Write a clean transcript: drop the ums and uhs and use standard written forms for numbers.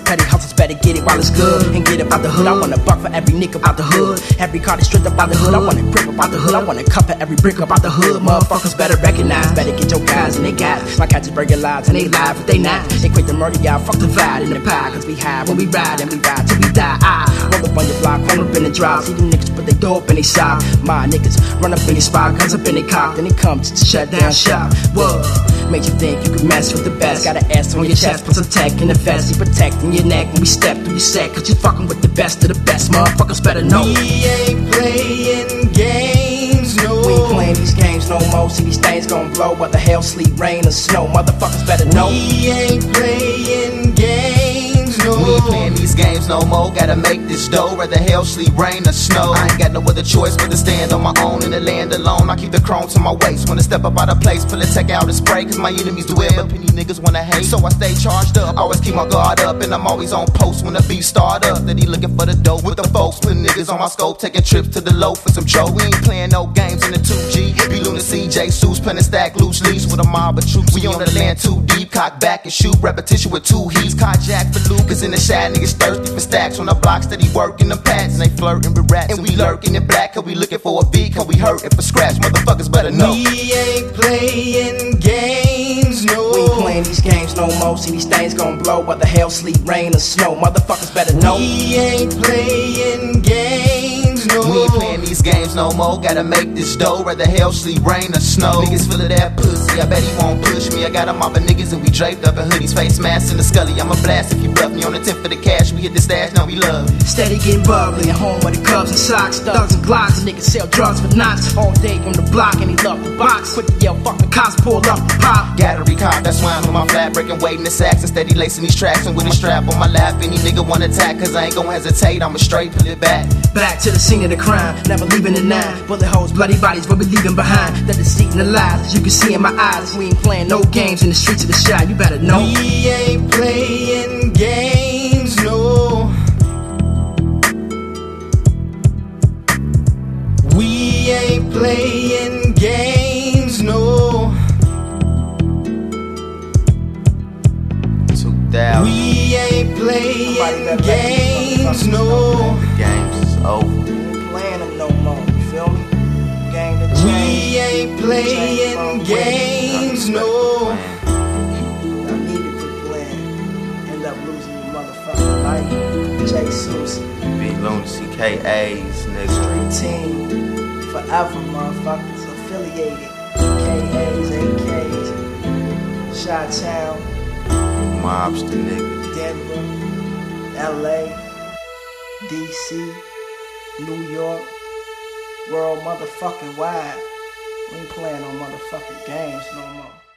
petty hustles better get it while it's good and get it out the hood. I want a buck for every nigga out the hood. Every car that's stripped up out the hood. I want it brick up out the hood. I want a cup for every brick up out the hood. Motherfuckers better recognize, better get your guys and they guys. My cats is breaking lives and they live if they not. They quick to murder y'all, fuck the vibe in the pie. Cause we high when we ride and we ride till we die. I roll up on your block, roll up in the drive. See them niggas put their door up in they side. My niggas run up in their spot, guns up in their cock. Then they come to shut down shop. Whoa, made you think you could mess with the best. Got an ass on your chest, put some tech in the vest. You protecting your neck when we step through your set. Cause you fucking with the best of the best. Motherfuckers better know. We ain't playing games, no. We ain't playing these games no more. See these things gon' blow. What the hell, sleet, rain, or snow. Motherfuckers better know. We ain't playing games, no. We ain't playing these games no more. Gotta make this dough, whether hell, sleet, rain, or snow. I ain't got no other choice but to stand on my own in the land alone. I keep the chrome to my waist. Wanna step up out of place, pull the tech out and spray. Cause my enemies do it, but penny niggas wanna hate. So I stay charged up, always keep my guard up. And I'm always on post when the beat start up. That he looking for the dough with the folks. Putting niggas on my scope, taking trips to the low for some show. We ain't playing no games in the 2G. Be Luna CJ Suits, pen and stack loose leaves with a mob of troops. We on the land too deep, cock back and shoot. Repetition with two heats, carjack for Lucas in the shad. Niggas thirsty for stacks on the blocks that he working the pads. And they flirting with rats. And we lurking in black, cause we looking for a beat. Cause we hurting for scratch, motherfuckers better know. We ain't playing games, no. We ain't playing these games no more. See these things gon' blow. What the hell, sleet, rain, or snow. Motherfuckers better know. We ain't playing games, no. We ain't playing these games no more. Gotta make this dough, whether hell, sleet, rain, or snow. Niggas full of that pussy, I bet he won't push me. I got a mob of niggas and we draped up in hoodies, face masks in the scully. I'm a blast if you bluff me on the 10th for the cash. We hit the stash, now we love. Steady getting bubbly at home with the cubs and socks. Thugs and glocks, and niggas sell drugs for knots. All day on the block and he love the box. Quick to yell, fuck the cops, pull up the pop. Gotta recop, that's why I'm on my flat breaking, waiting the sacks and steady lacing these tracks. And with a strap on my lap, any nigga wanna attack. Cause I ain't gon' hesitate, I'ma straight pull it back. Back to the scene of the crime, never leaving the nine. Bullet holes, bloody bodies, what we leaving behind. The deceit and the lies, as you can see in my eyes. We ain't playing no games in the streets of the shy, you better know. We ain't playing games, no. We ain't playing games, no. 2000. We ain't playing games, no. The games is over. We ain't playing them no more, you feel me? Game to change. We ain't playing games, no. I needed to plan. End up losing your motherfucking life. J. Susie. Be Luna CKAs, nigga. Street team. Forever, motherfuckers. Affiliated. KAs, AKs. Chi-Town. Mobster, nigga. Denver. LA. DC. New York. World motherfucking wide. We ain't playing no motherfucking games no more.